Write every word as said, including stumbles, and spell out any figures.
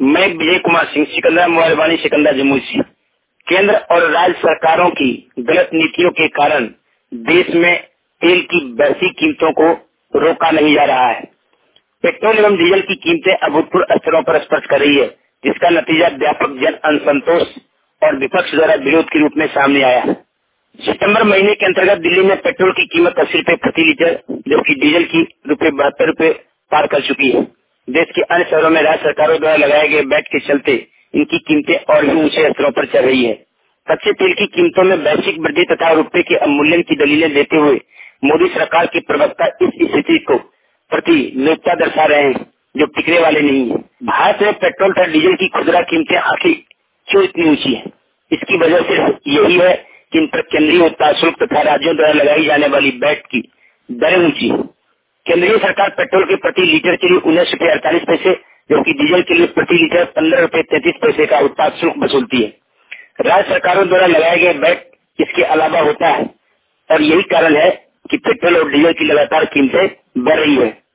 मैं विजय कुमार सिंह, सिकंदरा मोबाइल वाणी, सिकंदरा जमुई से। केंद्र और राज्य सरकारों की गलत नीतियों के कारण देश में तेल की बढ़ती कीमतों को रोका नहीं जा रहा है। पेट्रोल एवं डीजल की कीमतें अभूतपूर्व स्तरों पर स्पर्श कर रही है, जिसका नतीजा व्यापक जन असंतोष और विपक्ष द्वारा विरोध के रूप में सामने आया है। सितंबर महीने के अंतर्गत दिल्ली में पेट्रोल की कीमत अस्सी रुपए प्रति लीटर, जबकि डीजल की रुपए बहत्तर रुपए पार कर चुकी है। देश के अन्य शहरों में राज्य सरकारों द्वारा लगाए गए वैट के चलते इनकी कीमतें और भी ऊंचे स्तरों पर चल रही है। कच्चे तेल की कीमतों में वैश्विक वृद्धि तथा रुपए के अवमूल्यन की दलीलें देते हुए मोदी सरकार के प्रवक्ता इस स्थिति को प्रति लोकता दर्शा रहे हैं, जो टिकने वाले नहीं है। भारत में पेट्रोल तथा डीजल की खुदरा कीमतें आखिर क्यों इतनी ऊंची है? इसकी वजह सिर्फ यही है कि इन पर केंद्रीय उत्पाद शुल्क तथा राज्यों द्वारा लगाई जाने वाली वैट की दरें ऊंची है। केंद्रीय सरकार पेट्रोल के प्रति लीटर के लिए उन्नीस रुपए अड़तालीस पैसे, जबकि डीजल के लिए प्रति लीटर पंद्रह रुपए तैतीस पैसे का उत्पाद शुल्क वसूलती है। राज्य सरकारों द्वारा लगाए गए वैट इसके अलावा होता है और यही कारण है कि पेट्रोल और डीजल की लगातार कीमतें बढ़ रही है।